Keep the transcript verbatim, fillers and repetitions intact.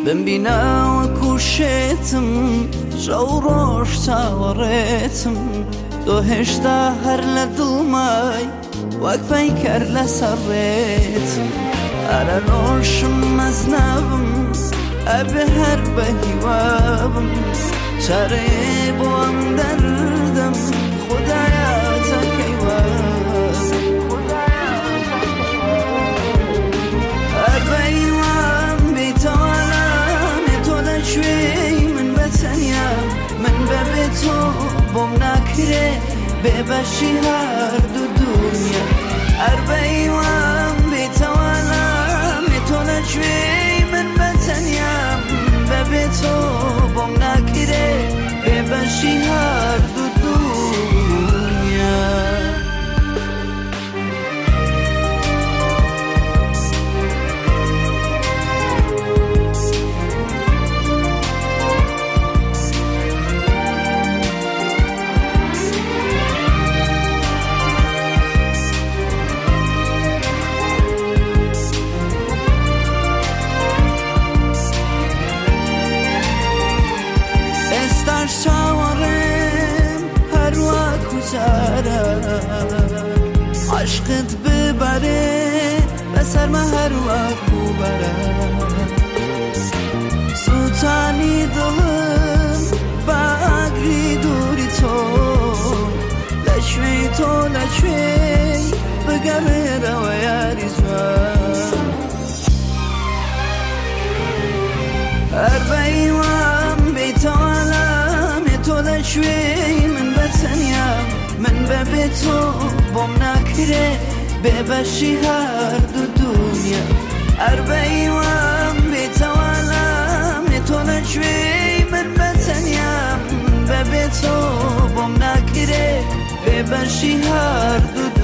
بمبینا وەکو شێتم شەو ڕۆژ چاوەڕێتم تۆ هێشتا هەر لە دڵمای وەک پەیکەر لەسەر ڕێتم ئەرە ڕۆژم مەزنەبم ئەبێ هەر بە هیوابم چارێ بۆ ئەم دەردەم خودایە تەکەیوە هەر بەیوام بیتەوە لامێ تۆ لەکوێی من بەتەنیا من بەبێ تۆ بۆم ناکرێ بێبەشی هەردوو دنیا هەر بەیوام بیتەوە لامێ تۆ لەکوێی من بەتەنیا بەبێ تۆ بۆم ناکرێ بێبەشی هەردوو دنیا چاوەڕێم هەروەکو جارە عاشقت ببەرێ بەسەرمە هەروەکو بەرە سووتانی دڵم بە ئاگری دووری تۆ لەکوێی تۆ لەکوێی بگەڕێرەوە یاری جوان هەر بەیوام بیتەوە لەکوێی من بەتەنیا من بەبێ تۆ بۆم ناکرێ بێبەشی هەردوو دنیا هەر بەیوام بێتەوە لامێ تۆ لەکوێی من بەتەنیا بەبێ تۆ بۆم ناکرێ بێبەشی هەردوو